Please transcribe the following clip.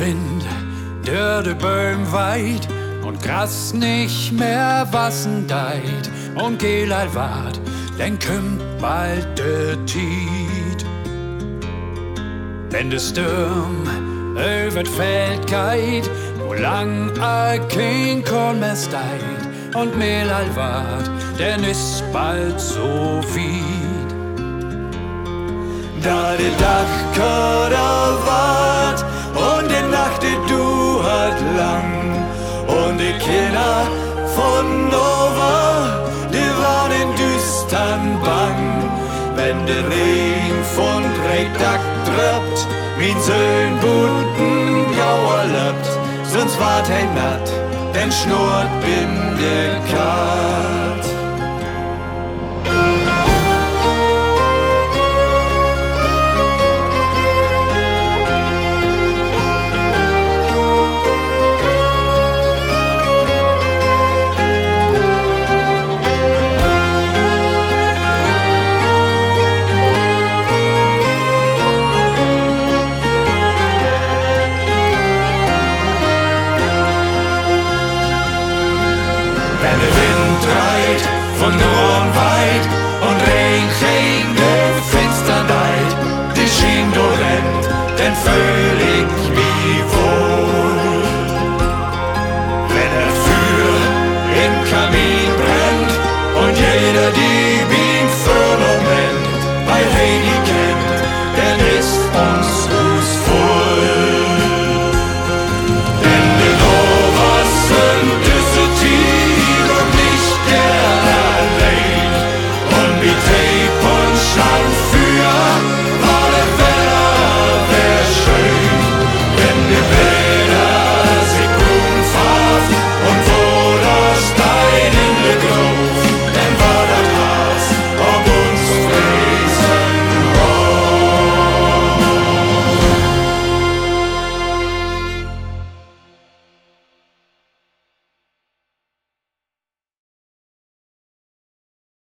Wind, der de Böhm weit und Gras nicht mehr wassen deit und Gelal wart, denn kümmt bald de Tied. Wenn de Sturm über Feld geht, wo lang kein Korn mehr steit und Mehlal wart, denn ist bald so weit. Da de Dachkader wart und die Nacht die duert lang und die Kinder von Nova, die waren in düstern bang. Wenn der Regen von Drehtag tröpft, min Söhn bunten Jauer löppt, sonst wart ein Natt, denn schnurrt bin der Kat. Wenn der Wind dreht von Norden weit und Regen gegen de Finstern deit, die Schien rennt, denn fühl ich mich wohl. Wenn er Feuer im Kamin brennt und jeder die Bien für Moment bei Regen kennt, denn ist uns Hus voll. Denn die Novas sind diese Tiere und nicht gern allein. Und wie Tape und Schall für war der Wetter wär schön, wenn die Welt